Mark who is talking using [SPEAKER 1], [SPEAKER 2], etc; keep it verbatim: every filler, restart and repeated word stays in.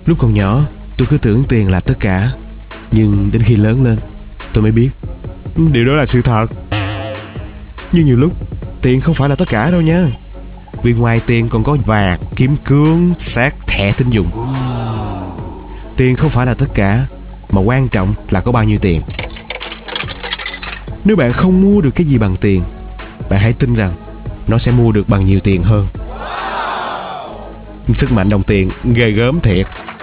[SPEAKER 1] Lúc còn nhỏ tôi cứ tưởng tiền là tất cả, nhưng đến khi lớn lên tôi mới biết điều đó là sự thật. Nhưng nhiều lúc tiền không phải là tất cả đâu nha. Vì ngoài tiền còn có vàng, kim cương, xác, thẻ tín dụng. Tiền không phải là tất cả, mà quan trọng là có bao nhiêu tiền. Nếu bạn không mua được cái gì bằng tiền, bạn hãy tin rằng nó sẽ mua được bằng nhiều tiền hơn. Sức mạnh đồng tiền ghê gớm thiệt.